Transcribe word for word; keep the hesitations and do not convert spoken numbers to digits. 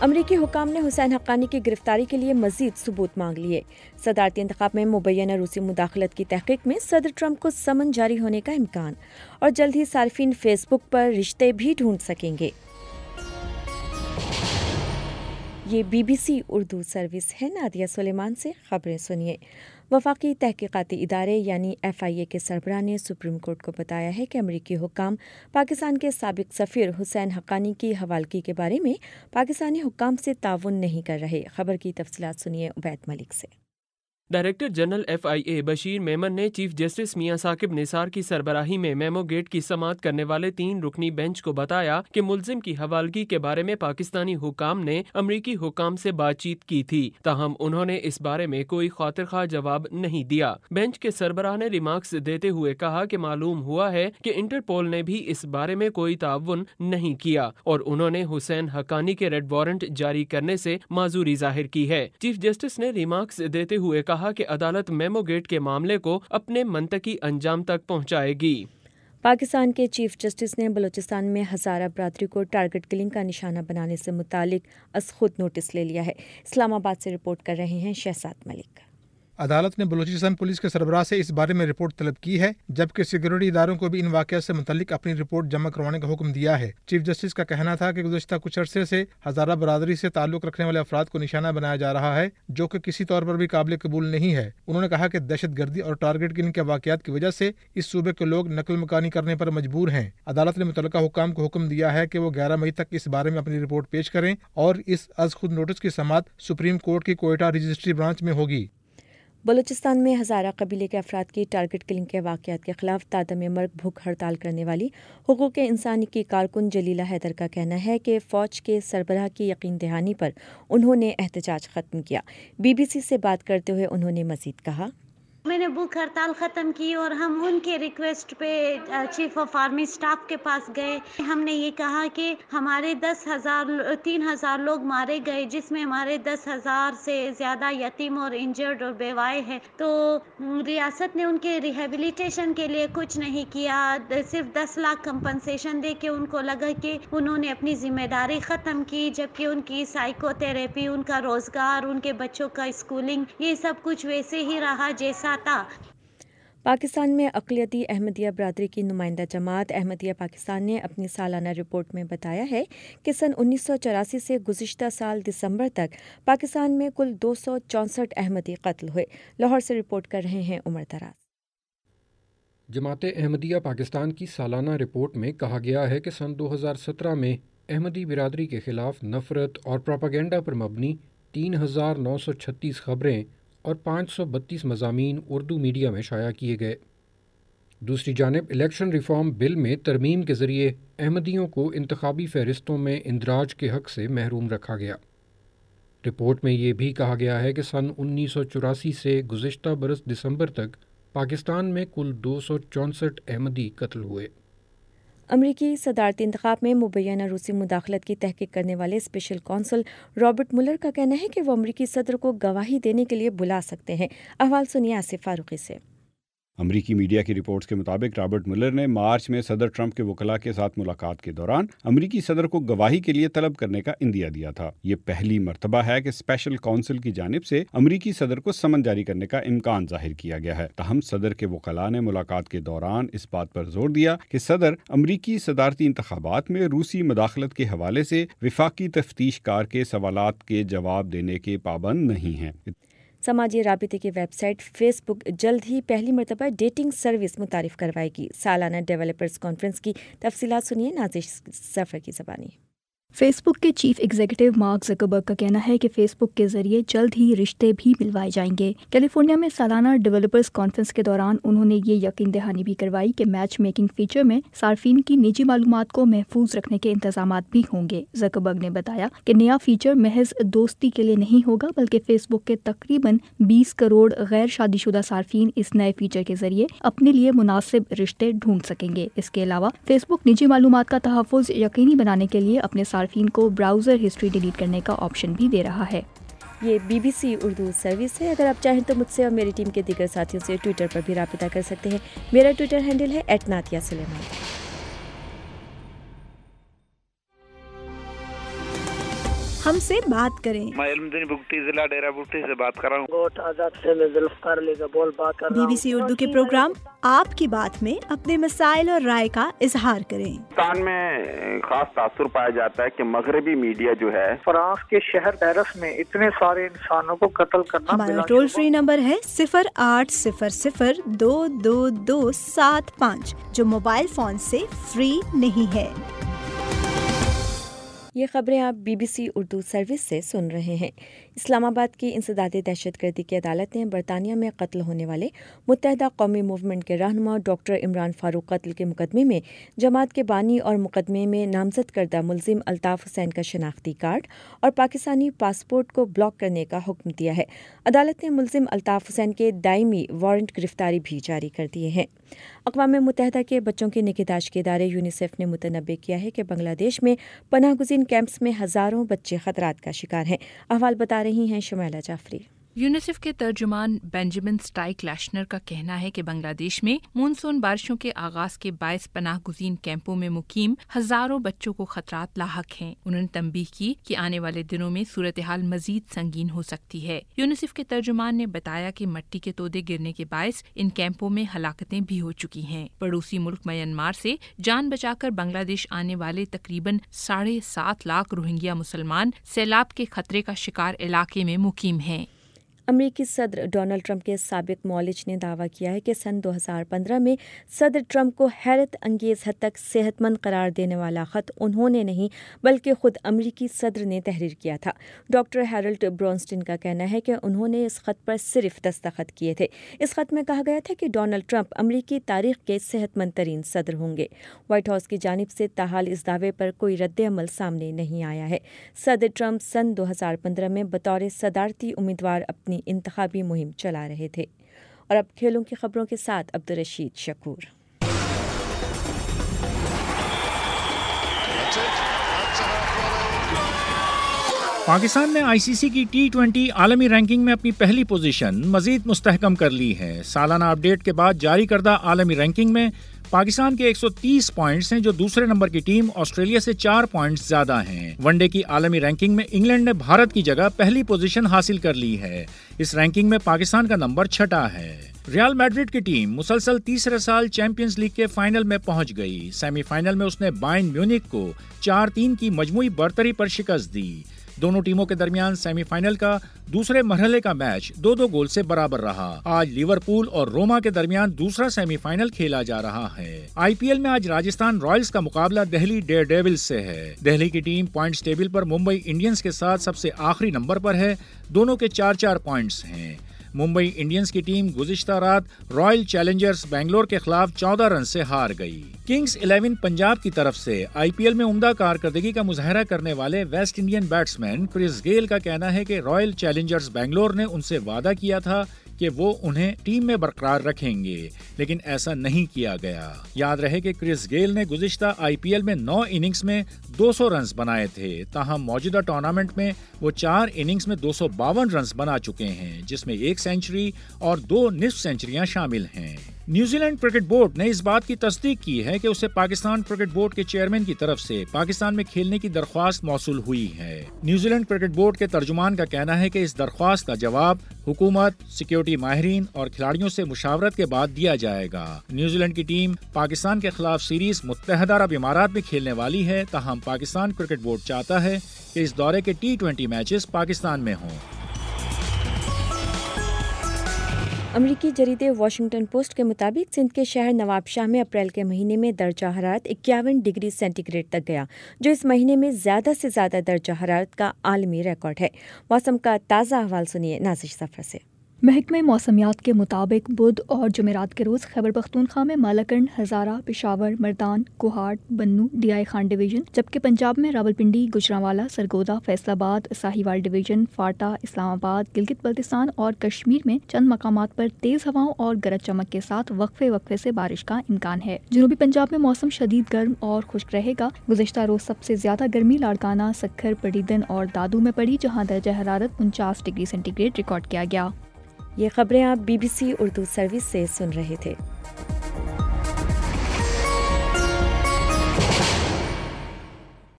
امریکی حکام نے حسین حقانی کی گرفتاری کے لیے مزید ثبوت مانگ لیے۔ صدارتی انتخاب میں مبینہ روسی مداخلت کی تحقیق میں صدر ٹرمپ کو سمن جاری ہونے کا امکان، اور جلد ہی صارفین فیس بک پر رشتے بھی ڈھونڈ سکیں گے۔ یہ B B C Urdu service ہے۔ نادیہ سلیمان سے خبریں سنیے۔ وفاقی تحقیقاتی ادارے یعنی ایف آئی اے کے سربراہ نے سپریم کورٹ کو بتایا ہے کہ امریکی حکام پاکستان کے سابق سفیر حسین حقانی کی حوالگی کے بارے میں پاکستانی حکام سے تعاون نہیں کر رہے۔ خبر کی تفصیلات سنیے عبید ملک سے۔ Director general F I A Bashir Memon نے چیف جسٹس میاں ثاقب نثار کی سربراہی میں میمو گیٹ کی سماعت کرنے والے تین رکنی بینچ کو بتایا کہ ملزم کی حوالگی کے بارے میں پاکستانی حکام نے امریکی حکام سے بات چیت کی تھی، تاہم انہوں نے اس بارے میں کوئی خاطر خواہ جواب نہیں دیا۔ بینچ کے سربراہ نے ریمارکس دیتے ہوئے کہا کہ معلوم ہوا ہے کہ انٹرپول نے بھی اس بارے میں کوئی تعاون نہیں کیا اور انہوں نے حسین حقانی کے ریڈ وارنٹ جاری کرنے سے معذوری ظاہر کی ہے۔ چیف جسٹس نے ریمارکس دیتے ہوئے کہا کہ عدالت میمو گیٹ کے معاملے کو اپنے منطقی انجام تک پہنچائے گی۔ پاکستان کے چیف جسٹس نے بلوچستان میں ہزارہ برادری کو ٹارگٹ کلنگ کا نشانہ بنانے سے متعلق از خود نوٹس لے لیا ہے۔ اسلام آباد سے رپورٹ کر رہے ہیں شہزاد ملک۔ عدالت نے بلوچستان پولیس کے سربراہ سے اس بارے میں رپورٹ طلب کی ہے، جبکہ سیکورٹی اداروں کو بھی ان واقعات سے متعلق اپنی رپورٹ جمع کروانے کا حکم دیا ہے۔ چیف جسٹس کا کہنا تھا کہ گزشتہ کچھ عرصے سے ہزارہ برادری سے تعلق رکھنے والے افراد کو نشانہ بنایا جا رہا ہے، جو کہ کسی طور پر بھی قابل قبول نہیں ہے۔ انہوں نے کہا کہ دہشت گردی اور ٹارگٹ کلنگ کے واقعات کی وجہ سے اس صوبے کے لوگ نقل مکانی کرنے پر مجبور ہیں۔ عدالت نے متعلقہ حکام کو حکم دیا ہے کہ وہ گیارہ مئی تک اس بارے میں اپنی رپورٹ پیش کریں، اور اس از خود نوٹس کی سماعت سپریم کورٹ کی کوئٹہ رجسٹری برانچ میں ہوگی۔ بلوچستان میں ہزارہ قبیلے کے افراد کی ٹارگٹ کلنگ کے واقعات کے خلاف تادم مرگ بھوک ہڑتال کرنے والی حقوق انسانی کی کارکن جلیلہ حیدر کا کہنا ہے کہ فوج کے سربراہ کی یقین دہانی پر انہوں نے احتجاج ختم کیا۔ بی بی سی سے بات کرتے ہوئے انہوں نے مزید کہا، میں نے بھوک ہڑتال ختم کی اور ہم ان کے ریکویسٹ پہ چیف آف آرمی سٹاف کے پاس گئے۔ ہم نے یہ کہا کہ ہمارے دس ہزار تین ہزار لوگ مارے گئے، جس میں ہمارے دس ہزار سے زیادہ یتیم اور انجرڈ اور بیوائے ہیں، تو ریاست نے ان کے ریہیبلیٹیشن کے لیے کچھ نہیں کیا، صرف دس لاکھ کمپنسیشن دے کے ان کو لگا کہ انہوں نے اپنی ذمہ داری ختم کی، جبکہ ان کی سائیکو تھراپی، ان کا روزگار، ان کے بچوں کا اسکولنگ، یہ سب کچھ ویسے ہی رہا جیسا تھا۔ پاکستان میں اقلیتی احمدیہ برادری کی نمائندہ جماعت احمدیہ پاکستان نے اپنی سالانہ رپورٹ میں بتایا ہے کہ سن انیس سو چوراسی سے گزشتہ سال دسمبر تک پاکستان میں کل دو سو چونسٹھ احمدی قتل ہوئے۔ لاہور سے رپورٹ کر رہے ہیں عمر دراز۔ جماعت احمدیہ پاکستان کی سالانہ رپورٹ میں کہا گیا ہے کہ سن دو ہزار سترہ میں احمدی برادری کے خلاف نفرت اور پروپیگنڈا پر مبنی تین ہزار نو سو چھتیس خبریں اور پانچ سو بتیس مضامین اردو میڈیا میں شائع کیے گئے۔ دوسری جانب الیکشن ریفارم بل میں ترمیم کے ذریعے احمدیوں کو انتخابی فہرستوں میں اندراج کے حق سے محروم رکھا گیا۔ رپورٹ میں یہ بھی کہا گیا ہے کہ سن انیس سو چوراسی سے گزشتہ برس دسمبر تک پاکستان میں کل دو سو چونسٹھ احمدی قتل ہوئے۔ امریکی صدارتی انتخاب میں مبینہ روسی مداخلت کی تحقیق کرنے والے اسپیشل کونسل رابرٹ ملر کا کہنا ہے کہ وہ امریکی صدر کو گواہی دینے کے لیے بلا سکتے ہیں۔ احوال سنیے آصف فاروقی سے۔ امریکی میڈیا کی رپورٹس کے مطابق رابرٹ ملر نے مارچ میں صدر ٹرمپ کے وکلاء کے ساتھ ملاقات کے دوران امریکی صدر کو گواہی کے لیے طلب کرنے کا عندیہ دیا تھا۔ یہ پہلی مرتبہ ہے کہ اسپیشل کونسل کی جانب سے امریکی صدر کو سمن جاری کرنے کا امکان ظاہر کیا گیا ہے۔ تاہم صدر کے وکلاء نے ملاقات کے دوران اس بات پر زور دیا کہ صدر امریکی صدارتی انتخابات میں روسی مداخلت کے حوالے سے وفاقی تفتیش کار کے سوالات کے جواب دینے کے پابند نہیں ہیں۔ سماجی رابطے کی ویب سائٹ فیس بک جلد ہی پہلی مرتبہ ڈیٹنگ سروس متعارف کروائے گی۔ سالانہ ڈیولپرز کانفرنس کی تفصیلات سنیے نازش ظفر کی زبانی۔ فیس بک کے چیف ایگزیکٹو مارک زکربرگ کا کہنا ہے کہ فیس بک کے ذریعے جلد ہی رشتے بھی ملوائے جائیں گے۔ کیلیفورنیا میں سالانہ ڈیولپرز کانفرنس کے دوران انہوں نے یہ یقین دہانی بھی کروائی کہ میچ میکنگ فیچر میں صارفین کی نجی معلومات کو محفوظ رکھنے کے انتظامات بھی ہوں گے۔ زکربرگ نے بتایا کہ نیا فیچر محض دوستی کے لیے نہیں ہوگا، بلکہ فیس بک کے تقریباً بیس کروڑ غیر شادی شدہ صارفین اس نئے فیچر کے ذریعے اپنے لیے مناسب رشتے ڈھونڈ سکیں گے۔ اس کے علاوہ فیس بک نجی معلومات کا تحفظ یقینی بنانے کے لیے اپنے صارفین کو براؤزر ہسٹری ڈیلیٹ کرنے کا آپشن بھی دے رہا ہے۔ یہ B B C Urdu service ہے۔ اگر آپ چاہیں تو مجھ سے اور میری ٹیم کے دیگر ساتھیوں سے ٹویٹر پر بھی رابطہ کر سکتے ہیں۔ میرا ٹویٹر ہینڈل ہے ایٹ ناتیہ سلیمان۔ ہم سے بات کریں۔ میں علمدین بگٹی ضلع ڈیرہ بگٹی سے بات کر رہا ہوں۔ گوٹ آزاد سے میں ذوالفقار علی کا بول بات کر رہا ہوں۔ بی بی سی اردو کے پروگرام آپ کی بات میں اپنے مسائل اور رائے کا اظہار کریں۔ پاکستان میں خاص تاثر پایا جاتا ہے کہ مغربی میڈیا جو ہے فرانس کے شہر پیرس میں اتنے سارے انسانوں کو قتل کرنا۔ ہمارا ٹول فری نمبر ہے صفر آٹھ صفر صفر دو دو دو سات پانچ جو موبائل فون سے فری نہیں ہے۔ یہ خبریں آپ B B C Urdu service سے سن رہے ہیں۔ اسلام آباد کی انسداد دہشت گردی کی عدالت نے برطانیہ میں قتل ہونے والے متحدہ قومی موومنٹ کے رہنما ڈاکٹر عمران فاروق قتل کے مقدمے میں جماعت کے بانی اور مقدمے میں نامزد کردہ ملزم الطاف حسین کا شناختی کارڈ اور پاکستانی پاسپورٹ کو بلاک کرنے کا حکم دیا ہے۔ عدالت نے ملزم الطاف حسین کے دائمی وارنٹ گرفتاری بھی جاری کر دیے ہیں۔ اقوام متحدہ کے بچوں کی نگہداشت کے ادارے یونیسیف نے متنبع کیا ہے کہ بنگلہ دیش میں پناہ گزین کیمپس میں ہزاروں بچے خطرات کا شکار ہیں۔ احوال بتا رہی ہیں شمیلہ جعفری۔ یونیسیف کے ترجمان بینجامن اسٹائک لیشنر کا کہنا ہے کہ بنگلہ دیش میں مونسون بارشوں کے آغاز کے باعث پناہ گزین کیمپوں میں مقیم ہزاروں بچوں کو خطرات لاحق ہیں۔ انہوں نے تنبیہ کی کہ آنے والے دنوں میں صورتحال مزید سنگین ہو سکتی ہے۔ یونیسیف کے ترجمان نے بتایا کہ مٹی کے تودے گرنے کے باعث ان کیمپوں میں ہلاکتیں بھی ہو چکی ہیں۔ پڑوسی ملک میانمار سے جان بچا کر بنگلہ دیش آنے والے تقریباً ساڑھے سات لاکھ روہنگیا مسلمان سیلاب کے خطرے کا شکار علاقے میں مقیم ہیں۔ امریکی صدر ڈونلڈ ٹرمپ کے سابق معالج نے دعویٰ کیا ہے کہ سن دو ہزار پندرہ میں صدر ٹرمپ کو حیرت انگیز حد تک صحت مند قرار دینے والا خط انہوں نے نہیں بلکہ خود امریکی صدر نے تحریر کیا تھا۔ ڈاکٹر ہیرلڈ برونسٹن کا کہنا ہے کہ انہوں نے اس خط پر صرف دستخط کیے تھے۔ اس خط میں کہا گیا تھا کہ ڈونلڈ ٹرمپ امریکی تاریخ کے صحت مند ترین صدر ہوں گے۔ وائٹ ہاؤس کی جانب سے تاحال اس دعوے پر کوئی رد عمل سامنے نہیں آیا ہے۔ صدر ٹرمپ سن دو ہزار پندرہ میں بطور صدارتی امیدوار اپنی انتخابی مہم چلا رہے تھے۔ اور اب کھیلوں کی خبروں کے ساتھ عبدالرشید شکور۔ پاکستان نے آئی سی سی کی ٹی ٹوینٹی عالمی رینکنگ میں اپنی پہلی پوزیشن مزید مستحکم کر لی ہے۔ سالانہ اپ ڈیٹ کے بعد جاری کردہ عالمی رینکنگ میں پاکستان کے ایک سو تیس پوائنٹس ہیں، جو دوسرے نمبر کی ٹیم آسٹریلیا سے چار پوائنٹس زیادہ ہیں۔ ون ڈے کی عالمی رینکنگ میں انگلینڈ نے بھارت کی جگہ پہلی پوزیشن حاصل کر لی ہے۔ اس رینکنگ میں پاکستان کا نمبر چھٹا ہے۔ ریال میڈرڈ کی ٹیم مسلسل تیسرے سال چیمپئنز لیگ کے فائنل میں پہنچ گئی۔ سیمی فائنل میں اس نے بائرن میونخ کو چار تین کی مجموعی برتری پر شکست دی۔ دونوں ٹیموں کے درمیان سیمی فائنل کا دوسرے مرحلے کا میچ دو دو گول سے برابر رہا۔ آج لیورپول اور روما کے درمیان دوسرا سیمی فائنل کھیلا جا رہا ہے۔ آئی پی ایل میں آج راجستھان رائلز کا مقابلہ دہلی ڈیئر ڈیولز سے ہے۔ دہلی کی ٹیم پوائنٹس ٹیبل پر ممبئی انڈینز کے ساتھ سب سے آخری نمبر پر ہے، دونوں کے چار چار پوائنٹس ہیں۔ ممبئی انڈینز کی ٹیم گزشتہ رات رائل چیلنجرز بنگلور کے خلاف چودہ رن سے ہار گئی۔ کنگز الیون پنجاب کی طرف سے آئی پی ایل میں عمدہ کارکردگی کا مظاہرہ کرنے والے west Indian batsman Chris Gayle کا کہنا ہے کہ رائل چیلنجرز بنگلور نے ان سے وعدہ کیا تھا کہ وہ انہیں ٹیم میں برقرار رکھیں گے، لیکن ایسا نہیں کیا گیا۔ یاد رہے کہ کرس گیل نے گزشتہ آئی پی ایل میں نو اننگز میں دو سو رنز بنائے تھے، تاہم موجودہ ٹورنامنٹ میں وہ چار اننگز میں دو سو باون رنز بنا چکے ہیں، جس میں ایک سینچری اور دو نصف سینچریاں شامل ہیں۔ نیوزی لینڈ کرکٹ بورڈ نے اس بات کی تصدیق کی ہے کہ اسے پاکستان کرکٹ بورڈ کے چیئرمین کی طرف سے پاکستان میں کھیلنے کی درخواست موصول ہوئی ہے۔ نیوزی لینڈ کرکٹ بورڈ کے ترجمان کا کہنا ہے کہ اس درخواست کا جواب حکومت، سیکیورٹی ماہرین اور کھلاڑیوں سے مشاورت کے بعد دیا جائے گا۔ نیوزی لینڈ کی ٹیم پاکستان کے خلاف سیریز متحدہ عرب امارات میں کھیلنے والی ہے، تاہم پاکستان کرکٹ بورڈ چاہتا ہے کہ اس دورے کے ٹی ٹوینٹی میچز پاکستان میں ہوں۔ امریکی جریدے واشنگٹن پوسٹ کے مطابق سندھ کے شہر نواب شاہ میں اپریل کے مہینے میں درجہ حرارت اکیاون ڈگری سینٹی گریڈ تک گیا، جو اس مہینے میں زیادہ سے زیادہ درجہ حرارت کا عالمی ریکارڈ ہے۔ موسم کا تازہ احوال سنیے نازش ظفر سے۔ محکمہ موسمیات کے مطابق بدھ اور جمعرات کے روز خیبر پختونخوا میں مالاکنڈ، ہزارہ، پشاور، مردان، کوہاٹ، بنو، ڈیائی خان ڈویژن، جبکہ پنجاب میں راولپنڈی، گوجرانوالا، سرگودا، فیصل آباد، ساہیوال ڈویژن، فاٹا، اسلام آباد، گلگت بلتستان اور کشمیر میں چند مقامات پر تیز ہواؤں اور گرج چمک کے ساتھ وقفے وقفے سے بارش کا امکان ہے۔ جنوبی پنجاب میں موسم شدید گرم اور خشک رہے گا۔ گزشتہ روز سب سے زیادہ گرمی لاڑکانہ، سکھر، پڑیدن اور دادو میں پڑی، جہاں درجہ حرارت انچاس ڈگری سینٹی گریڈ ریکارڈ کیا گیا۔ یہ خبریں آپ B B C Urdu service سے سن رہے تھے۔